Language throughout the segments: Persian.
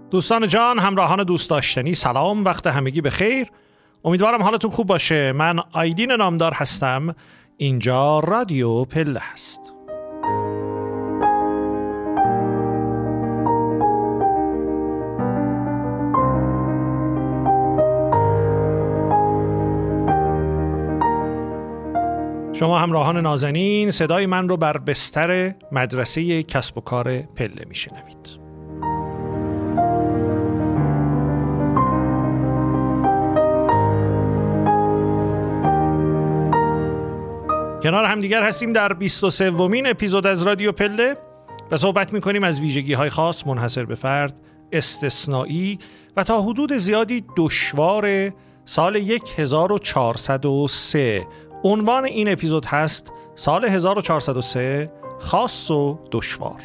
دوستان جان، همراهان دوست داشتنی، سلام، وقت همگی بخیر. امیدوارم حالتون خوب باشه. من آیدین نامدار هستم. اینجا رادیو پله هست. شما همراهان نازنین، صدای من رو بر بستر مدرسه کسب و کار پله میشنوید. کنار همدیگر هستیم در 23مین اپیزود از رادیو پله و صحبت میکنیم از ویژگی‌های خاص، منحصر به فرد، استثنایی و تا حدود زیادی دشوار سال 1403. عنوان این اپیزود هست سال 1403 خاص و دشوار.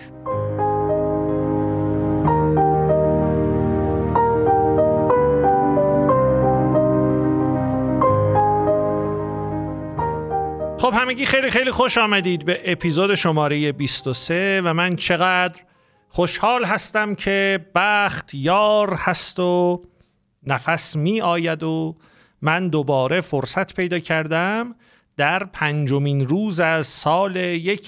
خب همگی خیلی خوش آمدید به اپیزود شماره 23 و من چقدر خوشحال هستم که بخت یار هست و نفس می آید و من دوباره فرصت پیدا کردم در 5مین روز از سال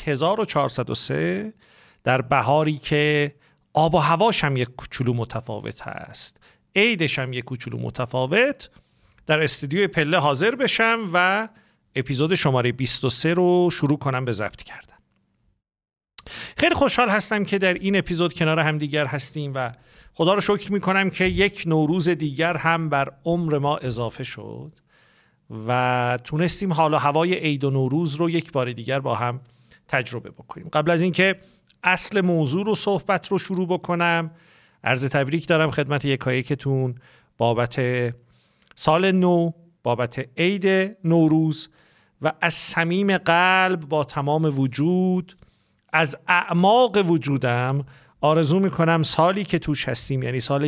1403 در بهاری که آب و هواش هم یک کوچولو متفاوت هست، عیدش هم یک کوچولو متفاوت، در استودیوی پله حاضر بشم و اپیزود شماره 23 رو شروع کنم به ضبط کردن. خیلی خوشحال هستم که در این اپیزود کنار هم دیگر هستیم و خدا رو شکر میکنم که یک نوروز دیگر هم بر عمر ما اضافه شد و تونستیم حال و هوای عید و نوروز رو یک بار دیگر با هم تجربه بکنیم. قبل از اینکه اصل موضوع رو صحبت رو شروع بکنم، عرض تبریک دارم خدمت یکایکتون بابت سال نو، بابت عید نوروز و از صمیم قلب با تمام وجود، از اعماق وجودم آرزو میکنم سالی که توش هستیم، یعنی سال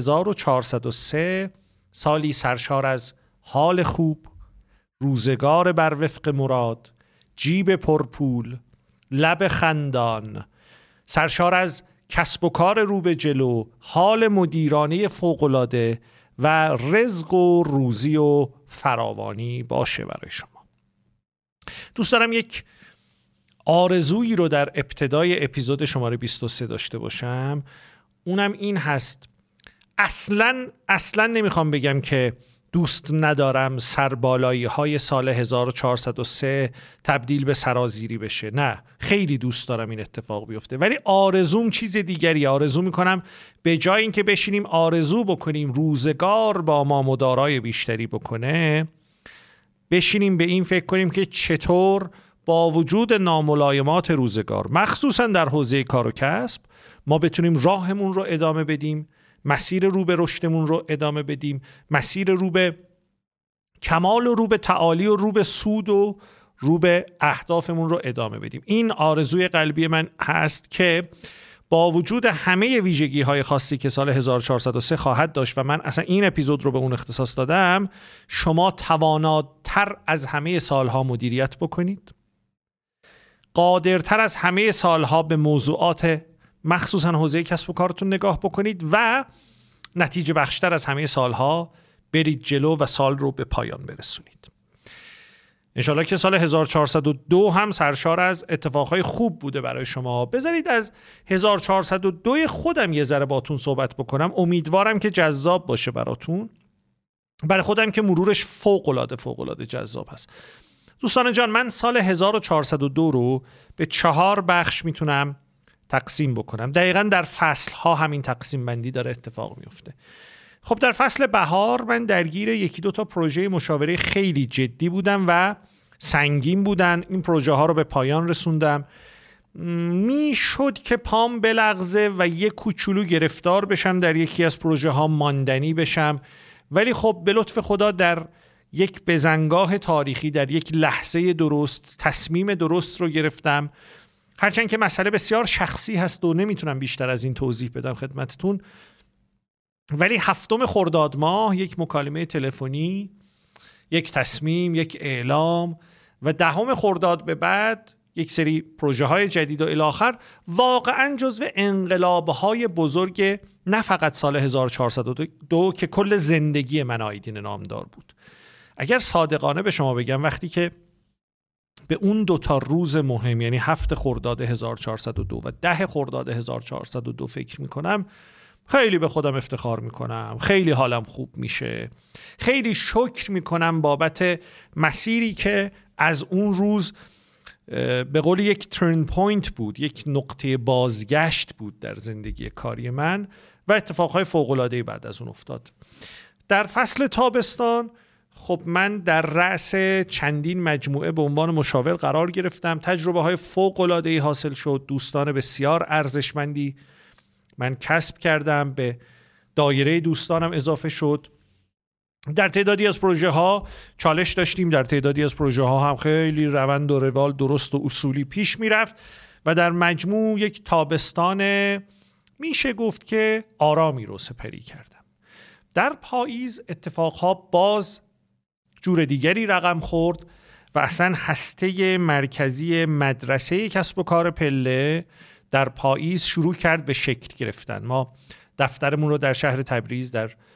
1403، سالی سرشار از حال خوب، روزگار بر وفق مراد، جیب پرپول، لب خندان، سرشار از کسب و کار رو به جلو، حال مدیرانه فوق‌العاده و رزق و روزی و فراوانی باشه برای شما. دوست دارم یک آرزویی رو در ابتدای اپیزود شماره 23 داشته باشم. اونم این هست، اصلا نمیخوام بگم که دوست ندارم سربالایی های سال 1403 تبدیل به سرازیری بشه. نه، خیلی دوست دارم این اتفاق بیفته، ولی آرزوم چیز دیگری. آرزو میکنم به جای اینکه بشینیم آرزو بکنیم روزگار با ما مدارای بیشتری بکنه، بشینیم به این فکر کنیم که چطور با وجود ناملایمات روزگار، مخصوصا در حوزه کار و کسب، ما بتونیم راهمون رو ادامه بدیم، مسیر رو به رشدمون رو ادامه بدیم، مسیر رو به کمال و رو به تعالی و رو به سود و رو به اهدافمون رو ادامه بدیم. این آرزوی قلبی من هست که با وجود همه ویژگی‌های خاصی که سال 1403 خواهد داشت و من اصلا این اپیزود رو به اون اختصاص دادم، شما تواناتر از همه سالها مدیریت بکنید، قادرتر از همه سالها به موضوعات مخصوصا حوزه کسب و کارتون نگاه بکنید و نتیجه بخشتر از همه سالها برید جلو و سال رو به پایان برسونید. انشالله که سال 1402 هم سرشار از اتفاقهای خوب بوده برای شما. بذارید از 1402 خودم یه ذره باتون صحبت بکنم. امیدوارم که جذاب باشه براتون. برای خودم که مرورش فوق‌العاده جذاب هست. دوستان جان، من سال 1402 رو به 4 بخش میتونم تقسیم بکنم. دقیقاً در فصل‌ها همین تقسیم بندی داره اتفاق میفته. خب در فصل بهار من درگیر 1-2 تا پروژه مشاوره خیلی جدی بودم و سنگین بودن. این پروژه ها رو به پایان رسوندم. میشد که پام بلغزه و یک کوچولو گرفتار بشم در یکی از پروژه ها، ماندنی بشم، ولی خب به لطف خدا در یک بزنگاه تاریخی، در یک لحظه درست تصمیم درست رو گرفتم. هرچند که مسئله بسیار شخصی هست و نمیتونم بیشتر از این توضیح بدم خدمتتون، ولی 7 خرداد ماه یک مکالمه تلفنی، یک تصمیم، یک اعلام و 10 خرداد به بعد یک سری پروژه های جدید و الی آخر واقعا جزو انقلاب های بزرگ نه فقط سال 1402 که کل زندگی من آیدین نامدار بود. اگر صادقانه به شما بگم وقتی که به اون 2 روز مهم یعنی 7 خرداد 1402 و 10 خرداد 1402 فکر میکنم، خیلی به خودم افتخار میکنم، خیلی حالم خوب میشه، خیلی شکر میکنم بابت مسیری که از اون روز به قول یک ترن پوینت بود، یک نقطه بازگشت بود در زندگی کاری من و اتفاقهای فوق‌العاده‌ای بعد از اون افتاد. در فصل تابستان خب من در رأس چندین مجموعه به عنوان مشاور قرار گرفتم، تجربه‌های فوق‌العاده‌ای حاصل شد، دوستان بسیار ارزشمندی من کسب کردم، به دایره دوستانم اضافه شد. در تعدادی از پروژه ها چالش داشتیم، در تعدادی از پروژه ها هم خیلی روند و روال درست و اصولی پیش می رفت و در مجموع یک تابستان میشه گفت که آرامی رو سپری کردم. در پاییز اتفاقها باز جور دیگری رقم خورد و اصلا هسته مرکزی مدرسه کسب و کار پله در پاییز شروع کرد به شکل گرفتن. ما دفترمون رو در شهر تبریز،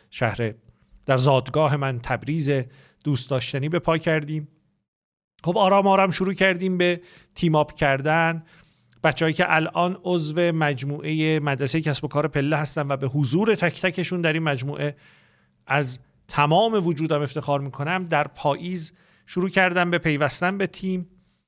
در زادگاه من تبریز دوست داشتنی به پا کردیم. خب آرام آرام شروع کردیم به تیم آپ کردن. بچه‌هایی که الان عضو مجموعه مدرسه کسب و کار پله هستن و به حضور تک تکشون در این مجموعه از تمام وجودم افتخار میکنم، در پاییز شروع کردم به پیوستن به تیم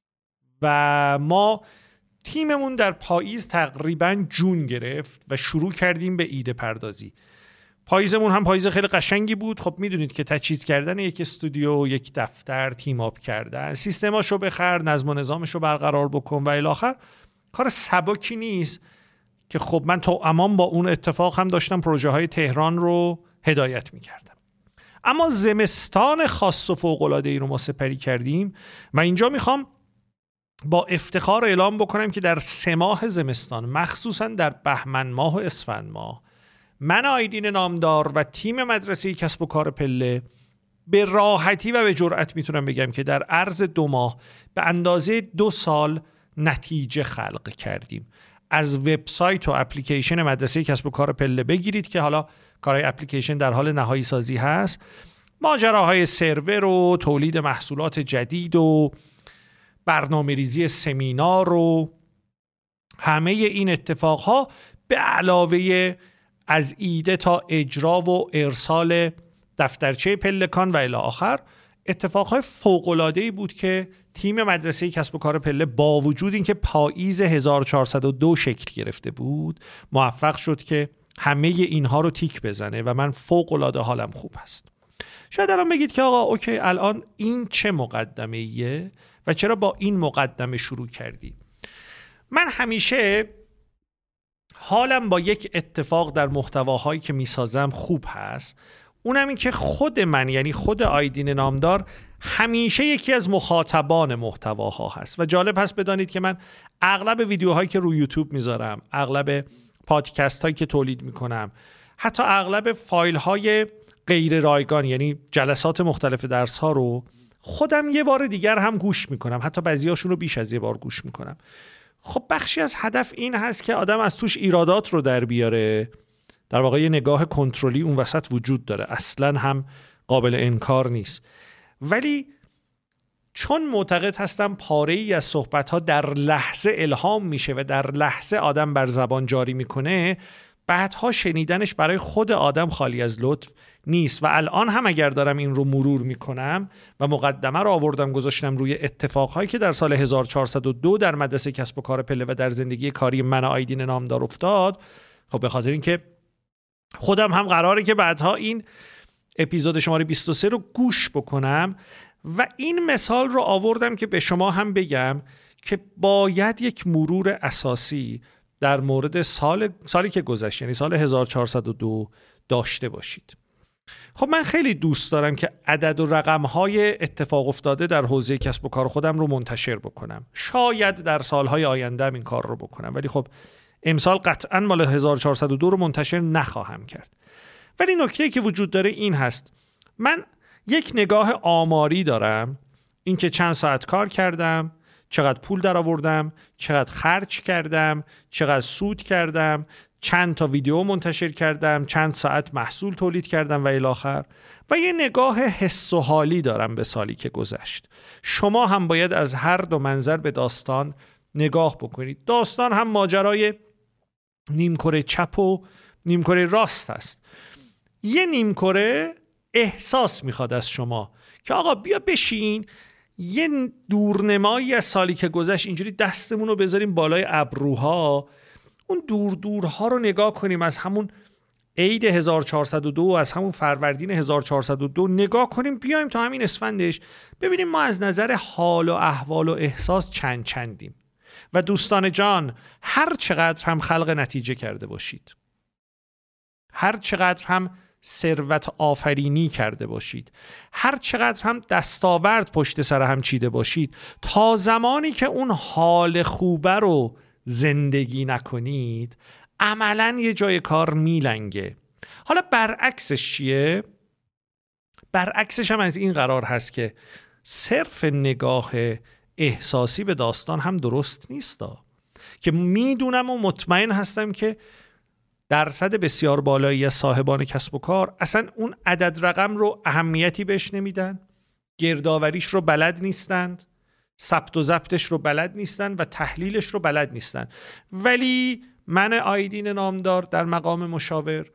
و ما تیممون در پاییز تقریباً جون گرفت و شروع کردیم به ایده پردازی. پاییزمون هم پاییز خیلی قشنگی بود. خب میدونید که تجهیز کردن یک استودیو، یک دفتر، تیم آپ کردن، سیستماشو بخر، نظم و نظامشو برقرار بکن و الی آخر کار سبکی نیست که خب من تا امان با اون اتفاق هم داشتم پروژه های تهران رو هدایت میکردم. اما زمستان خاص و فوق‌العاده‌ای رو ما سپری کردیم و اینجا میخوام با افتخار اعلام بکنم که در 3 ماه زمستان، مخصوصا در بهمن ماه و اسفند ماه، من آیدین نامدار و تیم مدرسه کسب و کار پله به راحتی و به جرئت میتونم بگم که در عرض 2 ماه به اندازه 2 سال نتیجه خلق کردیم. از وبسایت و اپلیکیشن مدرسه کسب و کار پله بگیرید که حالا کارهای اپلیکیشن در حال نهایی سازی هست، ماجراهای سرور و تولید محصولات جدید و برنامه‌ریزی سمینار و همه این اتفاقها به علاوه از ایده تا اجرا و ارسال دفترچه پلکان و الی آخر اتفاقهای فوق‌العاده‌ای بود که تیم مدرسه کسب و کار پله با وجود اینکه پاییز 1402 شکل گرفته بود موفق شد که همه اینها رو تیک بزنه و من فوق‌العاده حالم خوب هست. شاید الان بگید که آقا اوکی، الان این چه مقدمه‌ایه و چرا با این مقدمه شروع کردی؟ من همیشه حالم با یک اتفاق در محتواهایی که میسازم خوب هست، اونم این که خود من، یعنی خود آیدین نامدار، همیشه یکی از مخاطبان محتواها هست و جالب هست بدانید که من اغلب ویدیوهایی که روی یوتیوب میذارم، اغلب پادکست هایی که تولید میکنم، حتی اغلب فایل های غیر رایگان یعنی جلسات مختلف درس ها رو خودم یه بار دیگر هم گوش میکنم، حتی بعضیاشون رو بیش از یه بار گوش میکنم. خب بخشی از هدف این هست که آدم از توش ایرادات رو در بیاره. در واقع یه نگاه کنترلی اون وسط وجود داره، اصلا هم قابل انکار نیست، ولی چون معتقد هستم پاره‌ای از صحبت‌ها در لحظه الهام میشه و در لحظه آدم بر زبان جاری میکنه، بعدها شنیدنش برای خود آدم خالی از لطف نیست. و الان هم اگر دارم این رو مرور میکنم و مقدمه رو آوردم گذاشتم روی اتفاقهایی که در سال 1402 در مدرسه کسب و کار پله و در زندگی کاری من آیدین نامدار افتاد، خب به خاطر اینکه خودم هم قراره که بعدها این اپیزود شماره 23 رو گوش بکنم و این مثال رو آوردم که به شما هم بگم که باید یک مرور اساسی در مورد سالی که گذشت، یعنی سال 1402 داشته باشید. خب من خیلی دوست دارم که عدد و رقم‌های اتفاق افتاده در حوزه کسب و کار خودم رو منتشر بکنم. شاید در سالهای آینده این کار رو بکنم، ولی خب امسال قطعاً مال 1402 رو منتشر نخواهم کرد. ولی نکته‌ای که وجود داره این هست، من یک نگاه آماری دارم، این که چند ساعت کار کردم، چقدر پول در آوردم، چقدر خرج کردم، چقدر سود کردم، چند تا ویدیو منتشر کردم، چند ساعت محصول تولید کردم و الی آخر. و یه نگاه حس و حالی دارم به سالی که گذشت. شما هم باید از هر دو منظر به داستان نگاه بکنید. داستان هم ماجرای نیمکره چپ و نیمکره راست است. یه نیمکره احساس میخواد از شما که آقا بیا بشین یه دورنمایی از سالی که گذشت اینجوری دستمون رو بذاریم بالای ابروها، اون دورها رو نگاه کنیم، از همون عید 1402 از همون فروردین 1402 نگاه کنیم، بیایم تا همین اسفندش ببینیم ما از نظر حال و احوال و احساس چندیم. و دوستان جان، هر چقدر هم خلق نتیجه کرده باشید، هر چقدر هم ثروت آفرینی کرده باشید، هر چقدر هم دستاورد پشت سر هم چیده باشید، تا زمانی که اون حال خوبه رو زندگی نکنید عملاً یه جای کار میلنگه. حالا برعکسش چیه؟ برعکسش هم از این قرار هست که صرف نگاه احساسی به داستان هم درست نیستا، که میدونم و مطمئن هستم که درصد بسیار بالایی از صاحبان کسب و کار اصلا اون عدد رقم رو اهمیتی بهش نمیدن، گردآوریش رو بلد نیستند، ثبت و ضبطش رو بلد نیستن و تحلیلش رو بلد نیستن. ولی من آیدین نامدار در مقام مشاور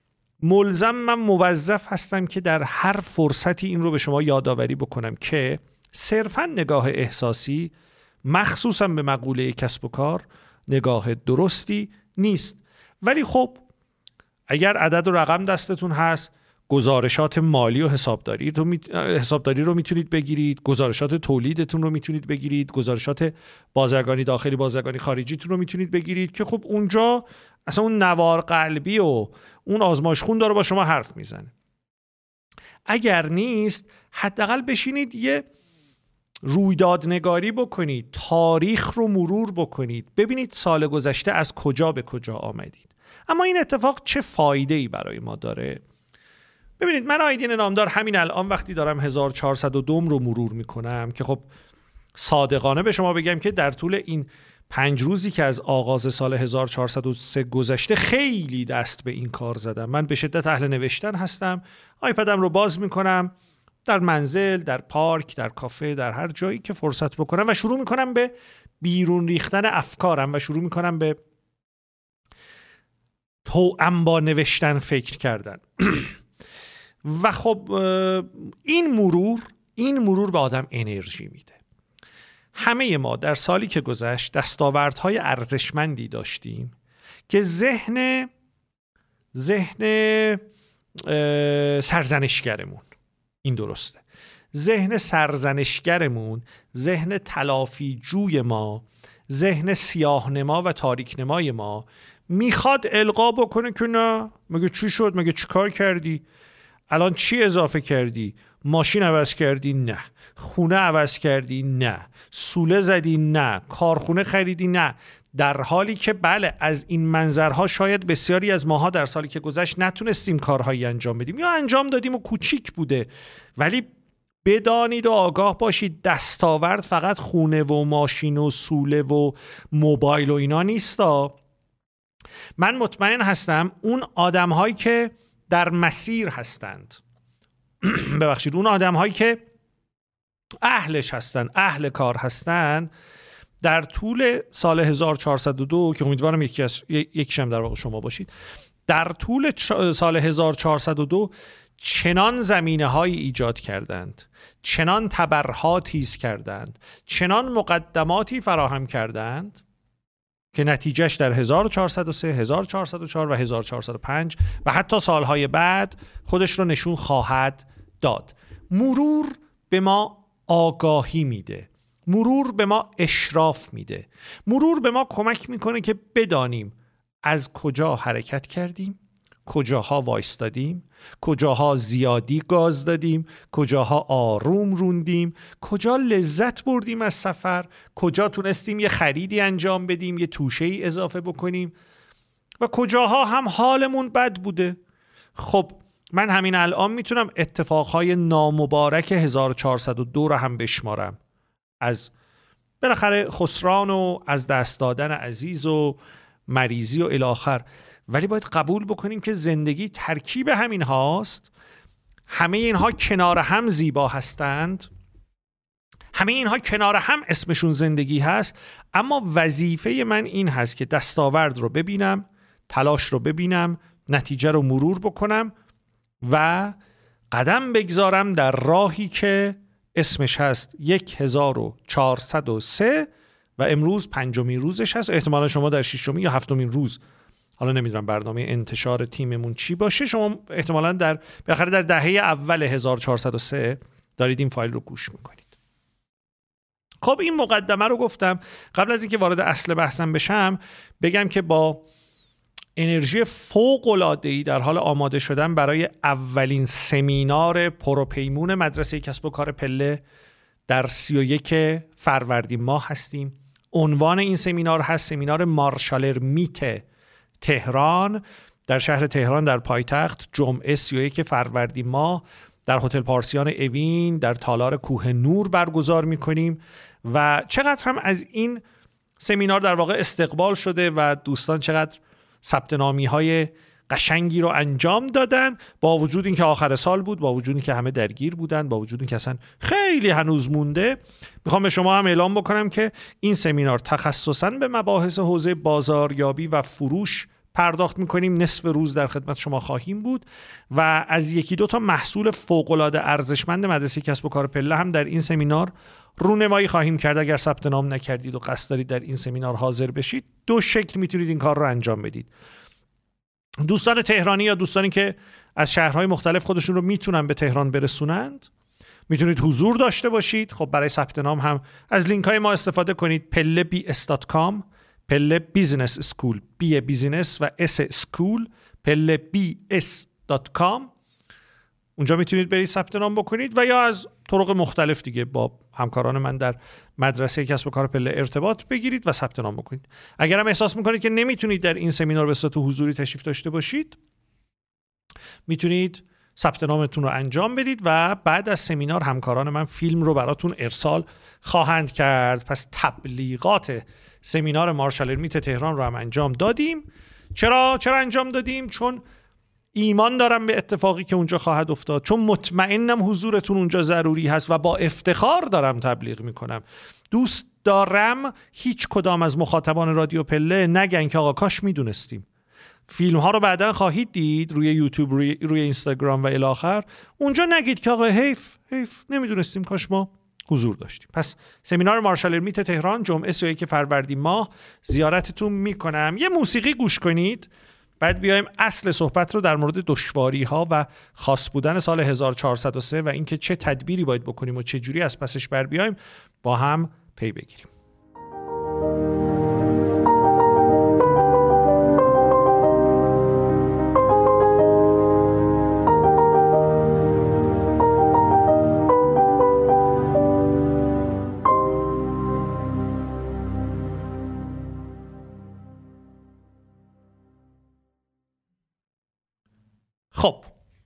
من موظف هستم که در هر فرصتی این رو به شما یادآوری بکنم که صرفاً نگاه احساسی مخصوصاً به مقوله کسب و کار نگاه درستی نیست. ولی خب اگر عدد و رقم دستتون هست، گزارشات مالی و حسابداری رو میتونید بگیرید، گزارشات تولیدتون رو میتونید بگیرید، گزارشات بازرگانی داخلی بازرگانی خارجیتون رو میتونید بگیرید که خب اونجا اصلا اون نوار قلبی و اون آزمایش خون داره با شما حرف میزنه. اگر نیست حداقل بشینید یه رویداد نگاری بکنید، تاریخ رو مرور بکنید، ببینید سال گذشته از کجا به کجا آمدید. اما این اتفاق چه فایده‌ای برای ما داره؟ ببینید من آیدین نامدار همین الان وقتی دارم 1402 رو مرور میکنم که خب صادقانه به شما بگم که در طول این 5 روزی که از آغاز سال 1403 گذشته خیلی دست به این کار زدم. من به شدت اهل نوشتن هستم، آیپدم رو باز میکنم در منزل، در پارک، در کافه، در هر جایی که فرصت بکنم و شروع میکنم به بیرون ریختن افکارم و شروع میکنم به توأم با نوشتن فکر کردن. و خب این مرور به آدم انرژی میده. همه ما در سالی که گذشت دستاوردهای ارزشمندی داشتیم که ذهن سرزنشگرمون، این درسته، ذهن سرزنشگرمون، ذهن تلافی جوی ما، ذهن سیاه نما و تاریک نمای ما میخواد القا بکنه که نه، مگه چی شد، مگه چی کار کردی، الان چی اضافه کردی، ماشین عوض کردی، نه، خونه عوض کردی، نه، سوله زدی، نه، کارخونه خریدی، نه. در حالی که بله از این منظرها شاید بسیاری از ماها در سالی که گذشت نتونستیم کارهایی انجام بدیم یا انجام دادیم و کوچیک بوده. ولی بدانید و آگاه باشید دستاورد فقط خونه و ماشین و سوله و موبایل و اینا نیستا. من مطمئن هستم اون آدم‌هایی که در مسیر هستند ببخشید اون آدم‌هایی که اهلش هستن، اهل کار هستن، در طول سال 1402 که امیدوارم یکیشم در واقع شما باشید، در طول سال 1402 چنان زمینه‌هایی ایجاد کردند، چنان تبرها تیز کردند، چنان مقدماتی فراهم کردند که نتیجهش در 1403، 1404 و 1405 و حتی سالهای بعد خودش رو نشون خواهد داد. مرور به ما آگاهی میده، مرور به ما اشراف میده، مرور به ما کمک میکنه که بدانیم از کجا حرکت کردیم، کجاها وایستادیم، کجاها زیادی گاز دادیم، کجاها آروم روندیم، کجا لذت بردیم از سفر، کجا تونستیم یه خریدی انجام بدیم، یه توشه‌ای اضافه بکنیم و کجاها هم حالمون بد بوده. خب من همین الان میتونم اتفاقهای نامبارک 1402 رو هم بشمارم، از بالاخره خسران و از دست دادن عزیز و مریضی و الی آخر. ولی باید قبول بکنیم که زندگی ترکیب همین هاست. همه اینها کنار هم زیبا هستند، همه اینها کنار هم اسمشون زندگی هست. اما وظیفه من این هست که دستاورد رو ببینم، تلاش رو ببینم، نتیجه رو مرور بکنم و قدم بگذارم در راهی که اسمش هست 1403 و امروز 5مین روزش هست. احتمالا شما در 6مین یا 7مین روز، حالا نمیدونم برنامه انتشار تیممون چی باشه، شما احتمالا بالاخره در دهه اول 1403 دارید این فایل رو گوش میکنید. خب این مقدمه رو گفتم. قبل از اینکه وارد اصل بحثم بشم بگم که با انرژی فوق‌العاده‌ای در حال آماده شدن برای اولین سمینار پروپیمون مدرسه کسب و کار پله در 31 فروردین ماه هستیم. عنوان این سمینار هست سمینار مارشالر میت تهران در شهر تهران در پایتخت، جمعه 31 فروردین ماه در هتل پارسیان اوین در تالار کوه نور برگزار می‌کنیم. و چقدر هم از این سمینار در واقع استقبال شده و دوستان چقدر ثبت نامی‌های قشنگی رو انجام دادن، با وجود اینکه آخر سال بود، با وجود اینکه همه درگیر بودن، با وجود اینکه اصلا خیلی هنوز مونده. میخوام به شما هم اعلام بکنم که این سمینار تخصصاً به مباحث حوزه بازاریابی و فروش پرداخت میکنیم. نصف روز در خدمت شما خواهیم بود و از یکی دو تا محصول فوق‌العاده ارزشمند مدرسه کسب و کار پله هم در این سمینار رونمایی خواهیم کرد. اگر ثبت نام نکردید و قصد دارید در این سمینار حاضر بشید، دو شکل میتونید این کار رو انجام بدید. دوستان تهرانی یا دوستانی که از شهرهای مختلف خودشون رو میتونن به تهران برسونند، میتونید حضور داشته باشید. خب برای ثبت نام هم از لینک های ما استفاده کنید. pellebs.com، پله بیزنس اسکول، بی بیزنس و اس اسکول، pellebs.com. اونجا میتونید برید ثبت نام بکنید و یا از طرق مختلف دیگه با همکاران من در مدرسه کسب و کار پله ارتباط بگیرید و ثبت نام بکنید. اگر هم احساس میکنید که نمیتونید در این سمینار به صورت حضوری تشریف داشته باشید، میتونید ثبت نامتون رو انجام بدید و بعد از سمینار همکاران من فیلم رو براتون ارسال خواهند کرد. پس تبلیغات سمینار مارشالر میت تهران رو هم انجام دادیم. چرا انجام دادیم؟ چون ایمان دارم به اتفاقی که اونجا خواهد افتاد، چون مطمئنم حضورتون اونجا ضروری هست و با افتخار دارم تبلیغ میکنم. دوست دارم هیچ کدام از مخاطبان رادیو پله نگن که آقا کاش میدونستیم. فیلم ها رو بعداً خواهید دید روی یوتیوب، روی اینستاگرام و الی آخر. اونجا نگید که آقا حیف نمیدونستیم، کاش ما حضور داشتیم. پس سمینار مارشالر میت تهران جمعه 31 فروردین ماه زیارتتون میکنم. یه موسیقی گوش کنید، بعد بیایم اصل صحبت رو در مورد دشواری ها و خاص بودن سال 1403 و اینکه چه تدبیری باید بکنیم و چه جوری از پسش بر بیایم با هم پی بگیریم. خب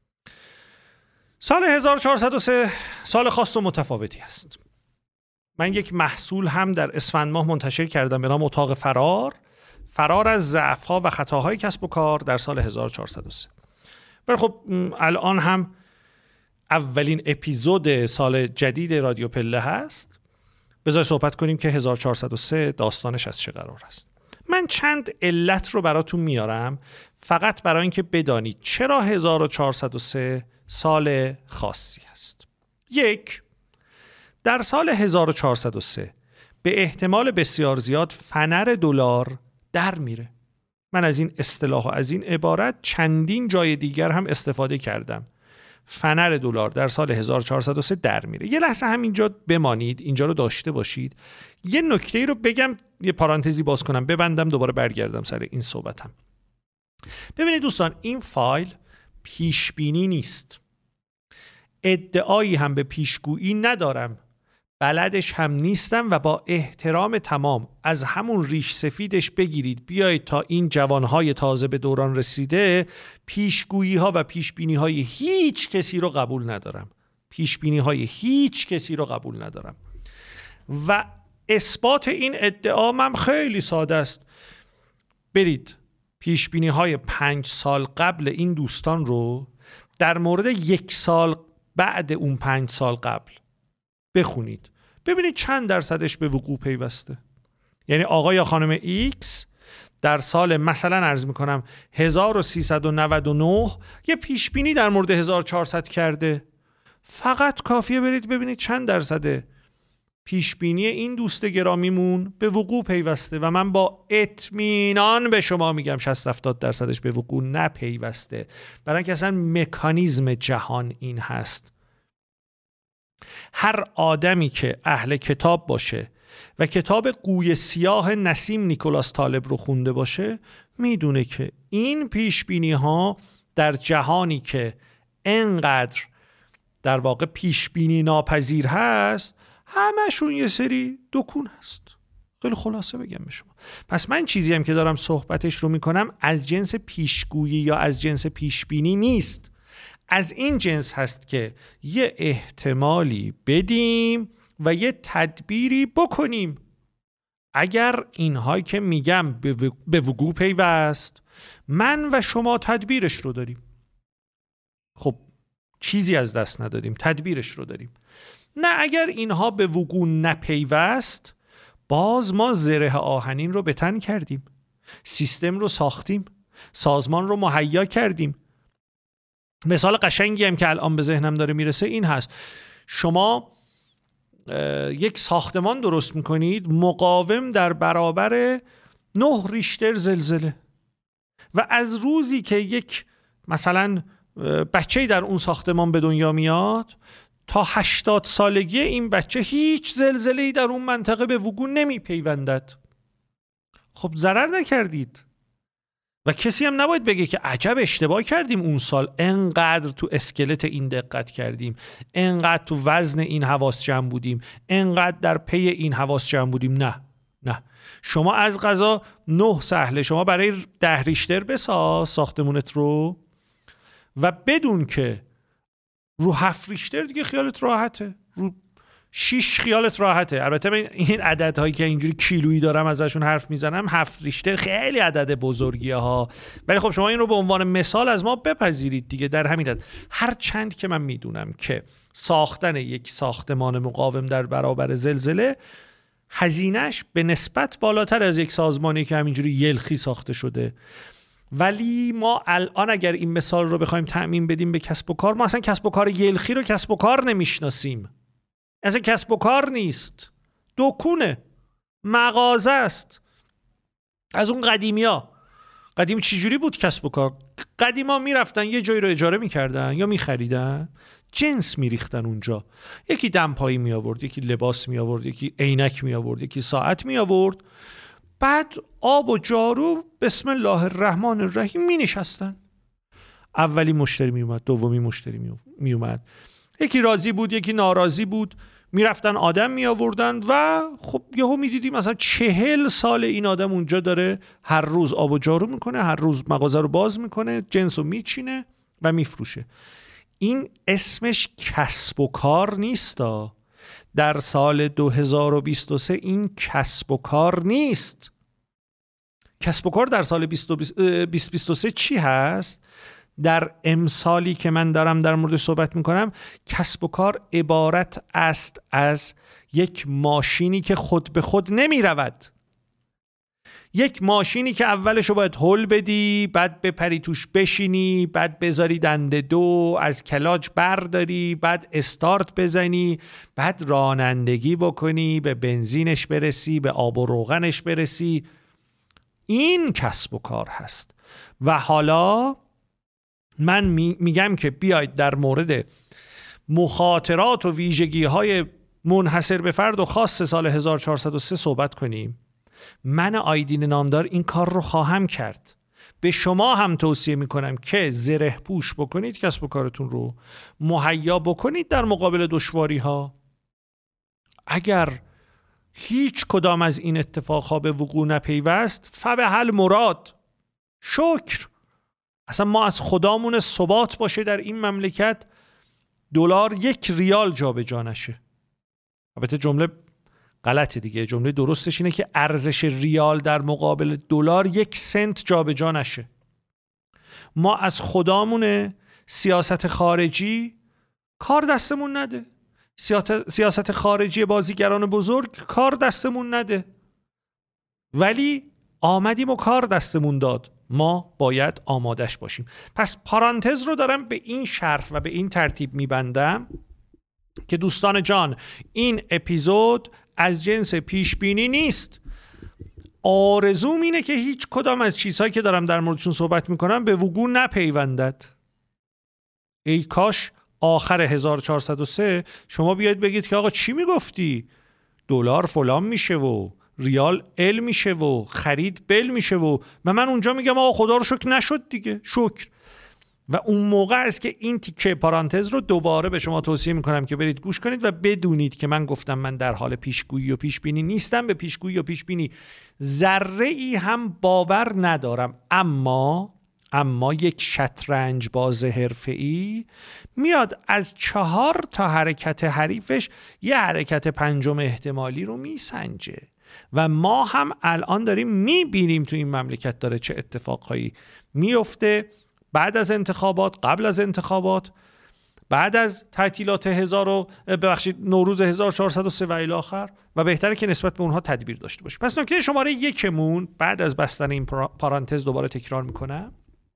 سال 1403 سال خاص و متفاوتی است. من یک محصول هم در اسفند ماه منتشر کردم به نام اتاق فرار از ضعف‌ها و خطاهای کسب و کار در سال 1403. ولی خب الان هم اولین اپیزود سال جدید رادیو پله هست. بذار صحبت کنیم که 1403 داستانش از چه قرار است. من چند علت رو براتون میارم فقط برای اینکه بدانید چرا 1403 سال خاصی است. یک، در سال 1403 به احتمال بسیار زیاد فنر دلار در میره. من از این اصطلاح و از این عبارت چندین جای دیگر هم استفاده کردم. فنر دلار در سال 1403 در میره. یه لحظه همینجا بمانید، اینجا رو داشته باشید. یه نکته رو بگم، یه پارانتزی باز کنم، ببندم، دوباره برگردم سر این صحبتم. ببینید دوستان، این فایل پیشبینی نیست. ادعایی هم به پیشگویی ندارم، بلدش هم نیستم و با احترام تمام از همون ریش سفیدش بگیرید بیایید تا این جوانهای تازه به دوران رسیده. پیشگویی ها و پیشبینی های هیچ کسی رو قبول ندارم. پیشبینی های هیچ کسی رو قبول ندارم و اثبات این ادعا من خیلی ساده است. برید پیشبینی های 5 سال قبل این دوستان رو در مورد 1 سال بعد اون 5 سال قبل بخونید، ببینید چند درصدش به وقوع پیوسته. یعنی آقا یا خانم ایکس در سال مثلا عرض میکنم 1399 یه پیشبینی در مورد 1400 کرده. فقط کافیه برید ببینید چند درصده پیشبینی این دوست گرامیمون به وقوع پیوسته و من با اطمینان به شما میگم 60-70 درصدش به وقوع نپیوسته، برای اینکه اصلا مکانیزم جهان این هست. هر آدمی که اهل کتاب باشه و کتاب قوی سیاه نسیم نیکولاس طالب رو خونده باشه میدونه که این پیشبینی ها در جهانی که انقدر در واقع پیشبینی ناپذیر هست همشون یه سری دکون هست. خیلی خلاصه بگم به شما. پس من چیزی هم که دارم صحبتش رو میکنم از جنس پیشگویی یا از جنس پیشبینی نیست، از این جنس هست که یه احتمالی بدیم و یه تدبیری بکنیم. اگر اینهایی که میگم به وقوع پیوست، من و شما تدبیرش رو داریم. خب چیزی از دست ندادیم، تدبیرش رو داریم. نه اگر اینها به وقوع نپیوست، باز ما زره آهنین رو به تن کردیم، سیستم رو ساختیم، سازمان رو مهیا کردیم. مثال قشنگی هم که الان به ذهنم داره میرسه این هست: شما یک ساختمان درست میکنید مقاوم در برابر 9 ریشتر زلزله و از روزی که یک مثلا بچه‌ای در اون ساختمان به دنیا میاد تا 80 سالگی این بچه هیچ زلزله‌ای در اون منطقه به وقوع نمیپیوندد. خب ضرر نکردید و کسی هم نباید بگه که عجب اشتباه کردیم اون سال، انقدر تو اسکلت این دقت کردیم، انقدر تو وزن این حواس جمع بودیم، انقدر در پی این حواس جمع بودیم. نه، شما از قضا 9 سهله شما برای 10 ریشتر بساز ساختمونت رو و بدون که رو 7 ریشتر دیگه خیالت راحته، رو 6 خیالت راحته. البته این عددهایی که اینجوری کیلویی دارم ازشون حرف میزنم 7 ریشتر خیلی عدد بزرگیه ها، ولی خب شما این رو به عنوان مثال از ما بپذیرید دیگه. در همین حد هر چند که من میدونم که ساختن یک ساختمان مقاوم در برابر زلزله هزینه‌اش به نسبت بالاتر از یک سازمانی که همینجوری یلخی ساخته شده، ولی ما الان اگر این مثال رو بخوایم تعمیم بدیم به کسب و کار، ما اصلا کسب و کار یلخی رو کسب و کار نمیشناسیم. اصلا کسب و کار نیست، دکونه، مغازه است. از اون قدیم چجوری بود کسب و کار؟ قدیما میرفتن یه جایی رو اجاره میکردن یا میخریدن، جنس میریختن اونجا، یکی دمپایی می آورد، یکی لباس می آورد، یکی عینک می آورد، یکی ساعت می آورد، بعد آب و جارو بسم الله الرحمن الرحیم می نشستن. اولی مشتری می اومد، دومی مشتری می اومد، یکی راضی بود یکی ناراضی بود، میرفتن آدم می آوردن و خب یهو می دیدیم مثلا 40 سال این آدم اونجا داره هر روز آب و جارو میکنه، هر روز مغازه رو باز میکنه، جنس رو میچینه و میفروشه. این اسمش کسب و کار نیستا. در سال 2023 این کسب و کار نیست. کسب و کار در سال 2023 چی هست؟ در امثالی که من دارم در مورد صحبت میکنم، کسب و کار عبارت است از یک ماشینی که خود به خود نمی رود. یک ماشینی که اولشو باید هل بدی، بعد بپری توش بشینی، بعد بذاری دنده دو، از کلاچ برداری، بعد استارت بزنی، بعد رانندگی بکنی، به بنزینش برسی، به آب و روغنش برسی. این کسب و کار هست. و حالا من میگم که بیاید در مورد مخاطرات و ویژگی‌های منحصر به فرد و خاص سال 1403 صحبت کنیم. من آیدین نامدار این کار رو خواهم کرد. به شما هم توصیه میکنم که زره پوش بکنید، کسب و کارتون رو مهیا بکنید در مقابل دشواری ها. اگر هیچ کدام از این اتفاقها به وقوع نپیوست، فبحل مراد، شکر. اصلا ما از خدامون ثبات باشه در این مملکت $1 1 ریال جا به جا نشه. البته جمله غلطه دیگه. جمله درستش اینه که ارزش ریال در مقابل دلار 1 سنت جابجا نشه. ما از خدامونه سیاست خارجی کار دستمون نده، سیاست خارجی بازیگران بزرگ کار دستمون نده، ولی آمدیم و کار دستمون داد، ما باید آمادش باشیم. پس پارانتز رو دارم به این شرح و به این ترتیب میبندم که دوستان جان، این اپیزود از جنس پیش بینی نیست. آرزوم اینه که هیچ کدام از چیزهایی که دارم در موردشون صحبت میکنم به وقوع نپیوندد. ای کاش آخر 1403 شما بیاید بگید که آقا چی میگفتی؟ دلار فلان میشه و ریال ال میشه و خرید بل میشه و من اونجا میگم آقا خدا رو شکر نشد دیگه، شکر. و اون موقع است که این تیکه پارانتز رو دوباره به شما توصیه میکنم که برید گوش کنید و بدونید که من گفتم من در حال پیشگویی و پیشبینی نیستم. به پیشگویی و پیشبینی ذره ای هم باور ندارم. اما یک شطرنج باز حرفه‌ای میاد از 4 تا حرکت حریفش یه حرکت پنجم احتمالی رو میسنجه و ما هم الان داریم میبینیم تو این مملکت داره چه اتفاقهایی میفته بعد از انتخابات، قبل از انتخابات، بعد از تعطیلات نوروز 1403 و الی آخر، و بهتره که نسبت به اونها تدبیر داشته باشیم. پس نکته شماره 1 بعد از بستن این پارانتز دوباره تکرار میکنم،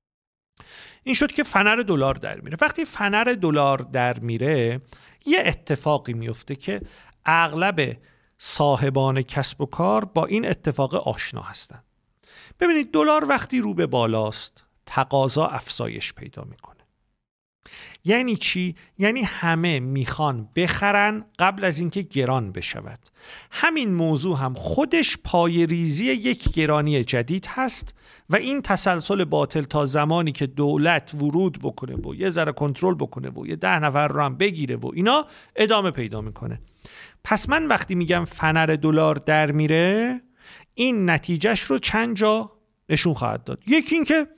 این شد که فنر دلار در میره. وقتی فنر دلار در میره یه اتفاقی میفته که اغلب صاحبان کسب و کار با این اتفاق آشنا هستن. ببینید دلار وقتی رو به بالاست تقاضا افزایش پیدا میکنه. یعنی چی؟ یعنی همه میخوان بخرن قبل از اینکه گران بشود. همین موضوع هم خودش پای ریزی یک گرانی جدید هست و این تسلسل باطل تا زمانی که دولت ورود بکنه و یه ذره کنترل بکنه و یه 10 نفر رو هم بگیره و اینا ادامه پیدا میکنه. پس من وقتی میگم فنر دلار در میره، این نتیجهش رو چند جا نشون خواهد داد. یکی این که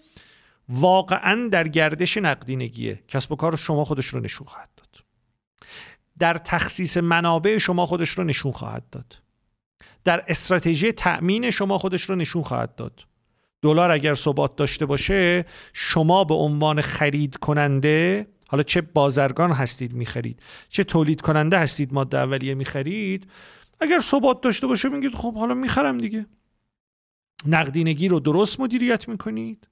واقعا در گردش نقدینگیه، کسب و کار شما خودش رو نشون خواهد داد. در تخصیص منابع شما خودش رو نشون خواهد داد. در استراتژی تأمین شما خودش رو نشون خواهد داد. دلار اگر ثبات داشته باشه، شما به عنوان خرید کننده، حالا چه بازرگان هستید میخرید، چه تولید کننده هستید ماده اولیه میخرید، اگر ثبات داشته باشه میگید خب حالا میخرم دیگه. نقدینگی رو درست مدیریت میکنید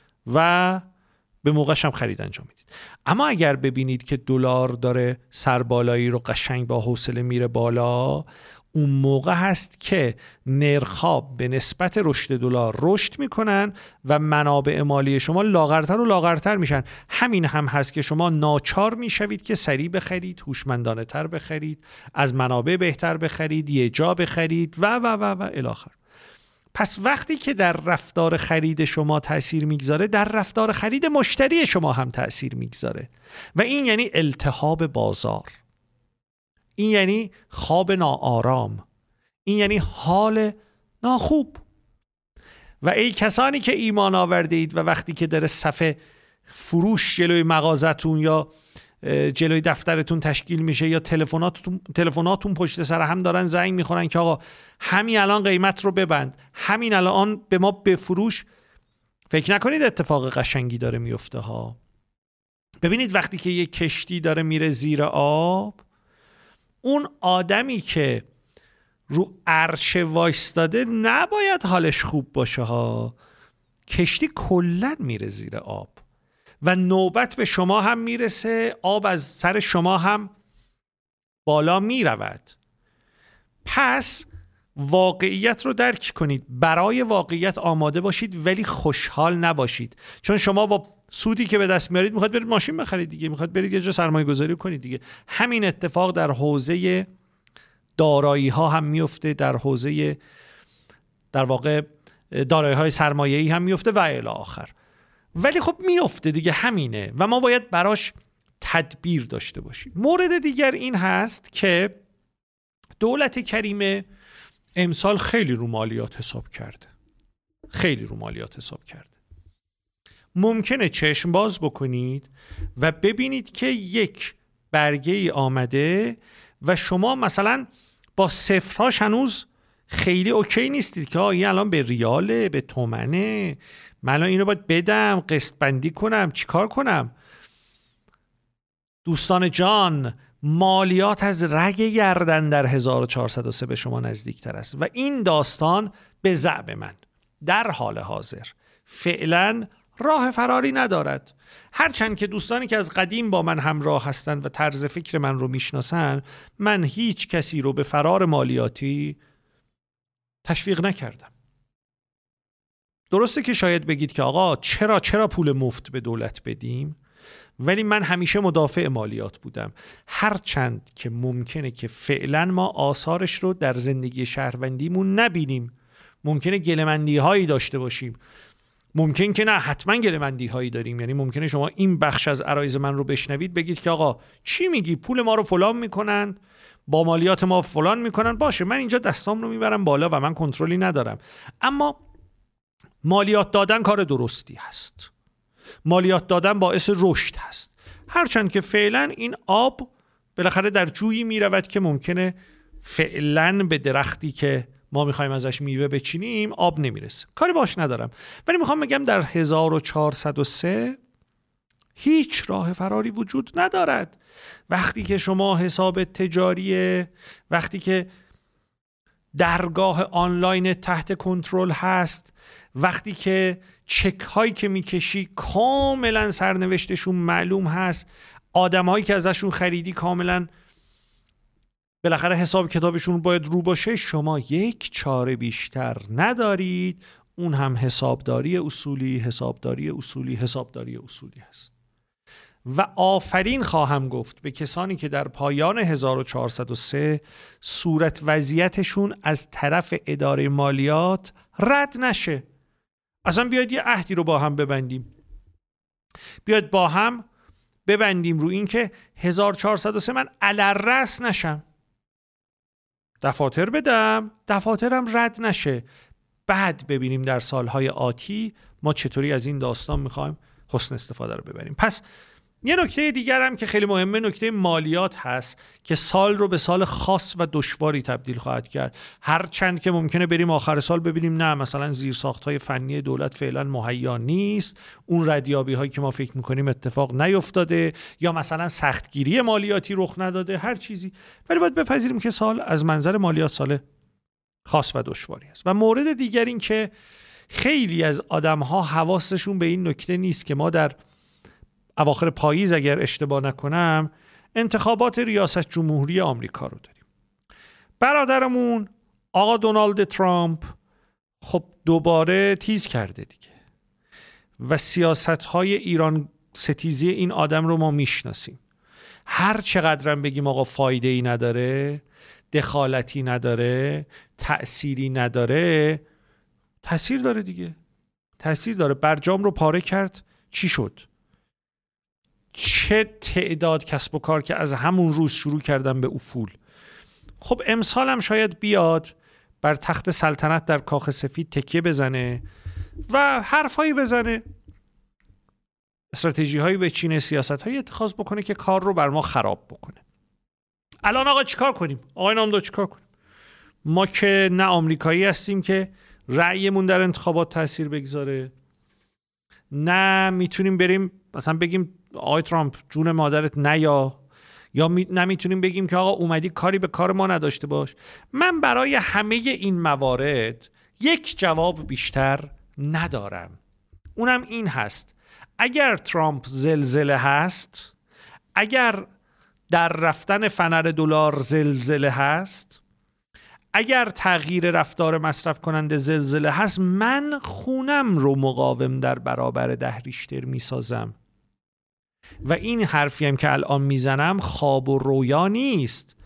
و به موقعش هم خرید انجام میدید. اما اگر ببینید که دلار داره سربالایی رو قشنگ با حوصله میره بالا، اون موقع هست که نرخ‌ها به نسبت رشد دلار رشد میکنن و منابع مالی شما لاغرتر و لاغرتر میشن. همین هم هست که شما ناچار میشوید که سریع بخرید، هوشمندانه تر بخرید، از منابع بهتر بخرید، یه جا بخرید و الی آخر. پس وقتی که در رفتار خرید شما تأثیر میگذاره، در رفتار خرید مشتری شما هم تأثیر میگذاره و این یعنی التهاب بازار، این یعنی خواب ناآرام، این یعنی حال ناخوب. و ای کسانی که ایمان آورده اید و وقتی که داره صف فروش جلوی مغازتون یا جلوی دفترتون تشکیل میشه یا تلفناتون پشت سر هم دارن زنگ میخورن که آقا همین الان قیمت رو ببند، همین الان به ما بفروش، فکر نکنید اتفاق قشنگی داره میفته ها. ببینید وقتی که یک کشتی داره میره زیر آب، اون آدمی که رو عرشه وایستاده نباید حالش خوب باشه ها. کشتی کلن میره زیر آب و نوبت به شما هم میرسه، آب از سر شما هم بالا میرود. پس واقعیت رو درک کنید، برای واقعیت آماده باشید ولی خوشحال نباشید، چون شما با سودی که به دست میارید میخواد برید ماشین بخرید دیگه، میخواد برید یه جا سرمایه گذاری کنید دیگه. همین اتفاق در حوزه دارایی ها هم میفته، در حوزه در واقع دارایی های سرمایه‌ای هم میفته و الی آخر. ولی خب میفته دیگه، همینه و ما باید براش تدبیر داشته باشیم. مورد دیگر این هست که دولت کریمه امسال خیلی رو مالیات حساب کرده. ممکنه چشم باز بکنید و ببینید که یک برگه ای آمده و شما مثلا با صفرهاش هنوز خیلی اوکی نیستید که این الان به ریاله، به تومنه، من الان اینو باید بدم، قسط بندی کنم، چیکار کنم؟ دوستان جان، مالیات از رگ گردن در 1403 به شما نزدیکتر است و این داستان به زعم من در حال حاضر فعلا راه فراری ندارد. هرچند که دوستانی که از قدیم با من همراه هستند و طرز فکر من رو میشناسن، من هیچ کسی رو به فرار مالیاتی تشویق نکردم. درسته که شاید بگید که آقا چرا پول مفت به دولت بدیم، ولی من همیشه مدافع مالیات بودم. هرچند که ممکنه که فعلا ما آثارش رو در زندگی شهروندیمون نبینیم، ممکنه گله‌مندی هایی داشته باشیم، ممکن که نه حتما گله‌مندی هایی داریم. یعنی ممکنه شما این بخش از عرایض من رو بشنوید بگید که آقا چی میگی، پول ما رو فلان میکنن، با مالیات ما فلان میکنن. باشه، من اینجا دستام رو میبرم بالا و من کنترلی ندارم، اما مالیات دادن کار درستی هست. مالیات دادن باعث رشد هست. هرچند که فعلا این آب بالاخره در جویی میرود که ممکنه فعلا به درختی که ما میخوایم ازش میوه بچینیم آب نمیرسه. کاری باش ندارم، ولی میخوام بگم در 1403 هیچ راه فراری وجود ندارد. وقتی که شما حساب تجاریه، وقتی که درگاه آنلاین تحت کنترل هست، وقتی که چک هایی که میکشی کاملا سرنوشتشون معلوم هست، آدم هایی که ازشون خریدی کاملا بالاخره حساب کتابشون باید رو باشه، شما یک چاره بیشتر ندارید، اون هم حسابداری اصولی هست. و آفرین خواهم گفت به کسانی که در پایان 1403 صورت وضعیتشون از طرف اداره مالیات رد نشه. اصلا بیاید یه عهدی رو با هم ببندیم. بیاید با هم ببندیم رو این که 1403 من علالرأس نشم. دفاتر بدم، دفاترم رد نشه. بعد ببینیم در سالهای آتی ما چطوری از این داستان میخوایم حسن استفاده رو ببریم. پس یه نکته دیگر هم که خیلی مهمه، نکته مالیات هست که سال رو به سال خاص و دشواری تبدیل خواهد کرد. هرچند که ممکنه بریم آخر سال ببینیم نه مثلا زیرساخت‌های فنی دولت فعلا مهیا نیست، اون ردیابی هایی که ما فکر میکنیم اتفاق نیفتاده، یا مثلا سختگیری مالیاتی رخ نداده، هر چیزی، ولی باید بپذیریم که سال از منظر مالیات سال خاص و دشواری است. و مورد دیگر این که خیلی از آدم‌ها حواسشون به این نکته نیست که ما در اواخر پاییز اگر اشتباه نکنم انتخابات ریاست جمهوری آمریکا رو داریم. برادرمون آقا دونالد ترامپ خب دوباره تیز کرده دیگه و سیاست‌های ایران ستیزی این آدم رو ما میشناسیم. هر چقدرم بگیم آقا فایده ای نداره، دخالتی نداره، تأثیری نداره، تأثیر داره دیگه. تأثیر داره. برجام رو پاره کرد، چی شد؟ چه تعداد کسب و کار که از همون روز شروع کردن به افول. خب امسال هم شاید بیاد بر تخت سلطنت در کاخ سفید تکیه بزنه و حرفایی بزنه، استراتژی هایی به چین، سیاست هایی اتخاذ بکنه که کار رو بر ما خراب بکنه. الان آقا چیکار کنیم؟ آقای نامدار چیکار کنیم؟ ما که نه آمریکایی هستیم که رأیمون در انتخابات تاثیر بگذاره، نه میتونیم بریم مثلا بگیم آقای ترامپ جون مادرت نیا، یا نمیتونیم بگیم که آقا اومدی کاری به کار ما نداشته باش. من برای همه این موارد یک جواب بیشتر ندارم، اونم این هست: اگر ترامپ زلزله هست، اگر در رفتن فنر دلار زلزله هست، اگر تغییر رفتار مصرف کننده زلزله هست، من خونم رو مقاوم در برابر 10 ریشتر میسازم. و این حرفی هم که الان میزنم خواب و رویا نیست.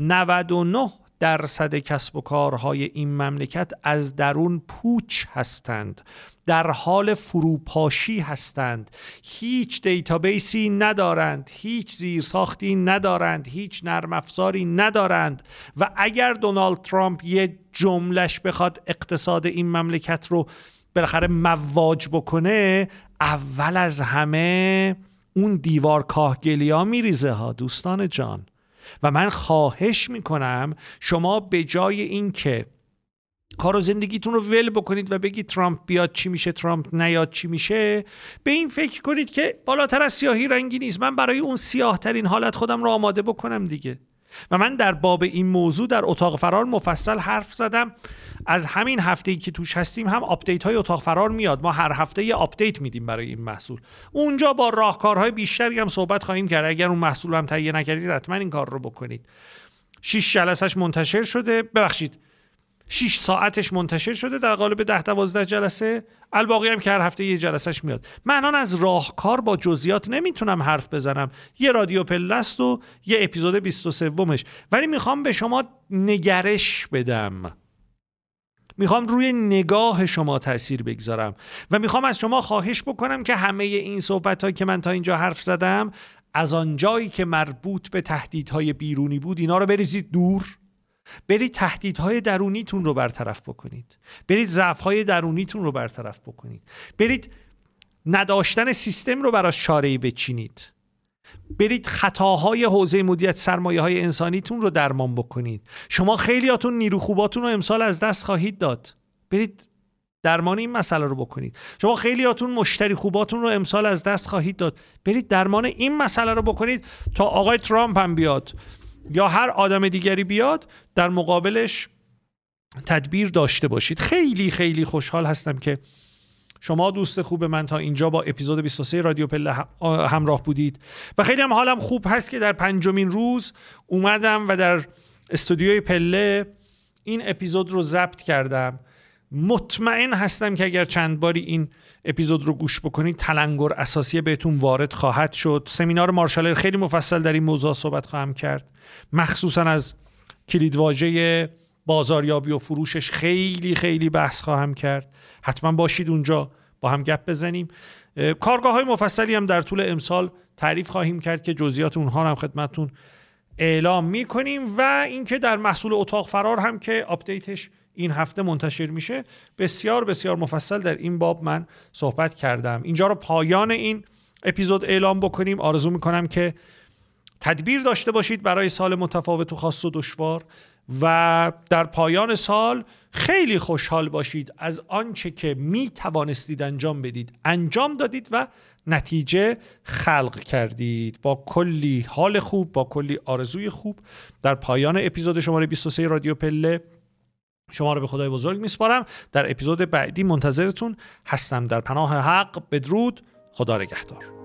99% کسب و کارهای این مملکت از درون پوچ هستند، در حال فروپاشی هستند، هیچ دیتابیسی ندارند، هیچ زیرساختی ندارند، هیچ نرم افزاری ندارند. و اگر دونالد ترامپ یه جملش بخواد اقتصاد این مملکت رو بالاخره مواج بکنه، اول از همه اون دیوار کاهگلیا میریزه ها دوستان جان. و من خواهش میکنم شما به جای این که کار و زندگیتون رو ول بکنید و بگید ترامپ بیاد چی میشه، ترامپ نیاد چی میشه، به این فکر کنید که بالاتر از سیاهی رنگی نیست، من برای اون سیاه ترین حالت خودم رو آماده بکنم دیگه. و من در باب این موضوع در اتاق فرار مفصل حرف زدم. از همین هفته‌ای که توش هستیم هم آپدیت های اتاق فرار میاد، ما هر هفته یه آپدیت میدیم برای این محصول. اونجا با راهکارهای بیشتری هم صحبت خواهیم کرد. اگر اون محصول هم تهیه نکردید حتما این کار رو بکنید. 6 جلسهش منتشر شده، 6 ساعتش منتشر شده در قالب 10-12 جلسه، الباقی هم که هر هفته یه جلسهش میاد. من الان از راهکار با جزئیات نمیتونم حرف بزنم، یه رادیو پله است و یه اپیزود 23مش، ولی میخوام به شما نگرش بدم، میخوام روی نگاه شما تأثیر بگذارم و میخوام از شما خواهش بکنم که همه این صحبت‌هایی که من تا اینجا حرف زدم از آن جایی که مربوط به تهدیدهای بیرونی بود اینا رو بریزید دور، برید تهدیدهای درونیتون رو برطرف بکنید، برید ضعف‌های درونیتون رو برطرف بکنید، برید نداشتن سیستم رو براش چاره‌ای بچینید، برید خطاهای حوزه مدیریت سرمایه‌های انسانیتون رو درمان بکنید. شما خیلیاتون نیرو خوباتون رو امسال از دست خواهید داد، برید درمان این مسئله رو بکنید. شما خیلیاتون مشتری خوباتون رو امسال از دست خواهید داد، برید درمان این مسئله رو بکنید تا آقای ترامپ هم بیاد یا هر آدم دیگری بیاد در مقابلش تدبیر داشته باشید. خیلی خیلی خوشحال هستم که شما دوست خوب من تا اینجا با اپیزود 23 رادیو پله همراه بودید و خیلی هم حالم خوب هست که در 5مین روز اومدم و در استودیوی پله این اپیزود رو ضبط کردم. مطمئن هستم که اگر چند باری این اپیزود رو گوش بکنید تلنگر اساسی بهتون وارد خواهد شد. سمینار مارشال خیلی مفصل در این موضوع صحبت خواهم کرد، مخصوصا از کلیدواژه بازاریابی و فروشش خیلی خیلی بحث خواهم کرد. حتما باشید اونجا با هم گپ بزنیم. کارگاه‌های مفصلی هم در طول امسال تعریف خواهیم کرد که جزئیات اونها هم خدمتتون اعلام می‌کنیم و اینکه در محصول اتاق فرار هم که آپدیتش این هفته منتشر میشه بسیار بسیار مفصل در این باب من صحبت کردم. اینجا رو پایان این اپیزود اعلام بکنیم. آرزو میکنم که تدبیر داشته باشید برای سال متفاوت و خاص و دشوار و در پایان سال خیلی خوشحال باشید از آنچه که می توانستید انجام بدید انجام دادید و نتیجه خلق کردید. با کلی حال خوب، با کلی آرزوی خوب در پایان اپیزود شماره 23 رادیو پله شما رو به خدای بزرگ میسپارم. در اپیزود بعدی منتظرتون هستم. در پناه حق، بدرود، خدا نگهدار.